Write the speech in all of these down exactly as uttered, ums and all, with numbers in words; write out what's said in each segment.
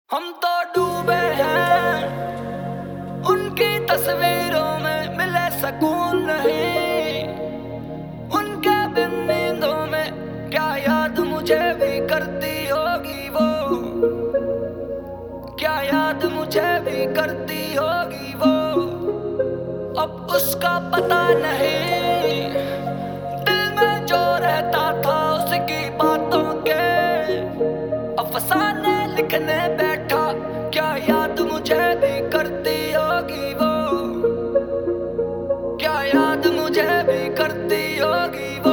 हम तो डूबे हैं उनकी तस्वीरों में, मिले सुकून नहीं उनके बिन नींदों में। क्या याद मुझे भी करती होगी वो, क्या याद मुझे भी करती होगी वो। अब उसका पता नहीं, दिल में जो रहता था उसकी बातों के अफसाने लिखने बैठा। क्या याद मुझे भी करती होगी वो, क्या याद मुझे भी करती होगी वो।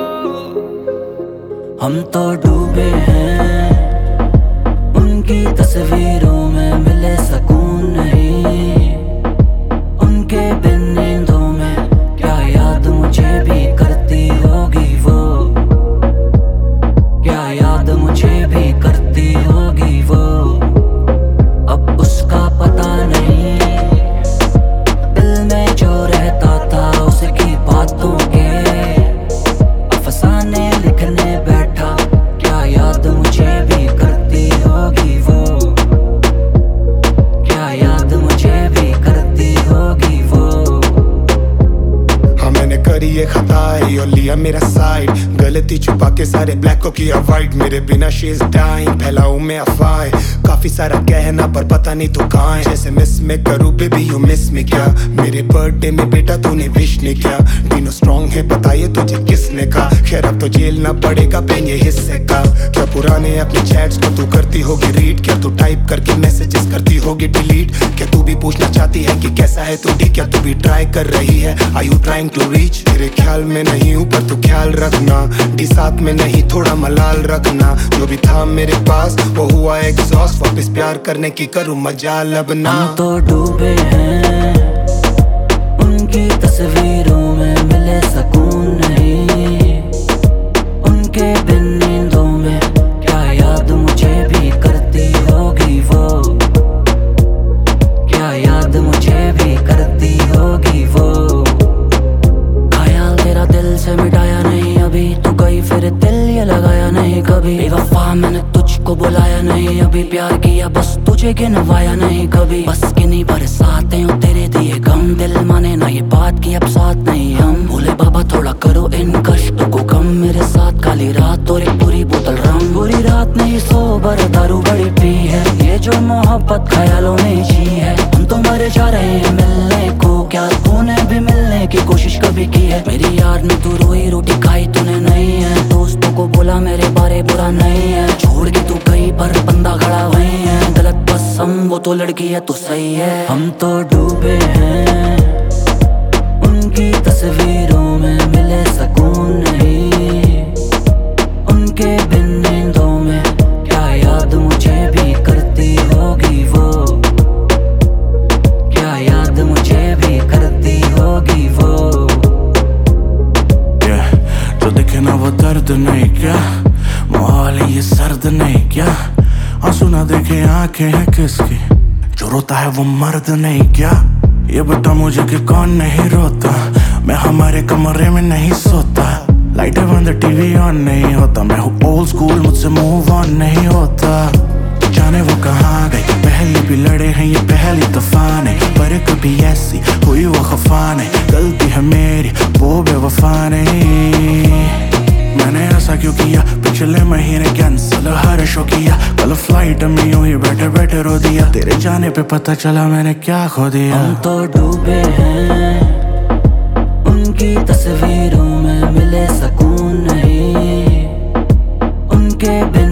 हम तो डूबे हैं उनकी तस्वीरों में, मिले सुकून नहीं उनके बिन नींदों में। क्या याद मुझे भी करती होगी वो, क्या याद मुझे भी करती होगी वो। अब उसका पता नहीं, दिल में जो रहता था उसकी बातों के अफसाने लिखने बैठा। क्या याद मुझे भी करती होगी वो, क्या याद मुझे भी करती होगी वो। हाँ मैंने करी ये खताई और लिया मेरा साइड, गलती छुपा के सारे ब्लैक को किया वाइट। मेरे बिना शी इज डाइंग, फैलाऊं मैं अफवाहें, काफी सारा कहना पर पता नहीं तू कहाँ है। जैसे मिस में करूँ बेबी यू मिस मी क्या, मेरे बर्थडे में बेटा तूने विश नहीं किया। तीनों स्ट्रॉन्ग है पता ये तुझे किसने कहा, खैर अब तो झेलना पड़ेगा पेन ये हिस्से का। क्या पुराने अपने चैट्स को तू करती होगी रीड, क्या तू टाइप करके मैसेजेस करती होगी डिलीट। क्या तू भी पूछना चाहती है कि कैसा है तू ठीक, क्या तू भी ट्राई कर रही है, are you trying to reach. तेरे ख्याल में नहीं हूँ पर तू ख्याल रखना, डी साथ में नहीं थोड़ा मलाल रखना। जो भी था मेरे पास वो हुआ एग्जॉस्ट, वापस प्यार करने की करूँ मजाल अब ना। हम तो डूबे हैं उनकी तस्वीरों में, मिले सुकून नहीं उनके बिन नींदों में। क्या याद मुझे भी करती होगी वो, क्या याद मुझे भी करती होगी वो। ख्याल तेरा दिल से मिटाया नहीं अभी, तू गई फिर दिल ये लगाया नहीं कभी। बेवफा मैंने तुझको बुलाया नहीं अभी, प्यार किया बस तुझे गिनवाया नहीं कभी। बस किन्हीं बरसाते हो तेरे दिए गम, दिल माने ना ये बात की अब साथ नहीं हम। भोले बाबा थोड़ा करो इन कष्टों को कम, मेरे साथ काली रात और एक पूरी बोतल रम। बुरी रात नहीं सोबर दारू बड़ी पी है, ये जो मोहब्बत ख्यालों में जी है। हम तो मर जा रहे हैं मिलने को, क्या तूने भी मिलने की कोशिश कभी की है। मेरी याद में तू रोई रोटी खाई तूने नहीं है, दोस्तों को बोला मेरे बारे बुरा नहीं है। छोड़ के तू गई पर बंदा खड़ा वही है, गलत बस हम वो तो लड़की है तो सही है। हम तो डूबे हैं उनकी तस्वीरों में, मिले सुकून नहीं उनके बिन नींदों में। क्या याद मुझे भी करती होगी वो, क्या याद मुझे भी करती होगी वो। yeah, जो दिखे ना वो दर्द नहीं क्या, माहौल ये सर्द नहीं क्या। आंसू ना देखे आंखें हैं किसकी, जो रोता है वो मर्द नहीं क्या। ये बता मुझे कि कौन नहीं रोता, मैं हमारे कमरे में नहीं सोता। लाइटें बंद टीवी ऑन नहीं होता, मैं हूँ ओल्ड स्कूल मुझसे मूव ऑन नहीं होता। जाने वो कहाँ गई, पहले भी लड़े हैं ये पहली दफा नहीं, पर कभी ऐसी हुई वो खफा नहीं। गलती है मेरी वो बेवफा नहीं, मैंने ऐसा क्यों किया पिछले महीने कैंसिल हर शो किया। कल फ्लाइट में यूं ही बैठे बैठे रो दिया, तेरे जाने पे पता चला मैंने क्या खो दिया। हम तो डूबे हैं उनकी तस्वीरों में, मिले सुकून नहीं उनके बिन